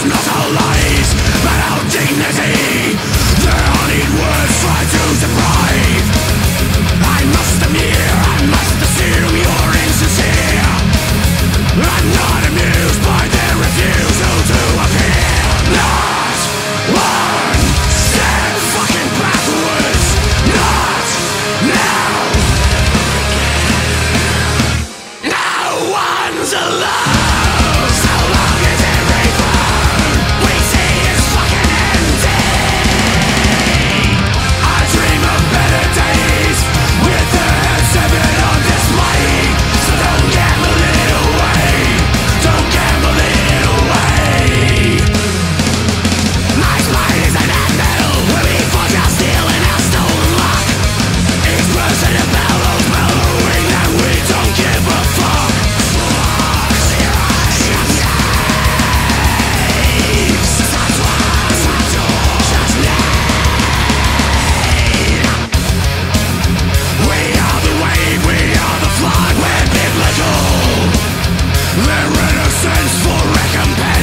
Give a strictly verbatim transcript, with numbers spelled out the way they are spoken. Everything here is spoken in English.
not our lies, but our dignity. The honeyed words try to deprive. I must admit, I must assume you're insincere. I'm not amused by their refusal to appear. Not one step fucking backwards. Not now. No one's alone. So long as every phone we see is fucking empty. I dream of better days with the seven on display. So don't gamble it away. Don't gamble it away. My spine is an metal where we forge our steel and our stolen luck. Each person a bellows bellowing that we don't give a fuck. Clear eyes, shut names. Such was shut name. We are the wave, we are the flood, we're biblical. The renaissance for recompense.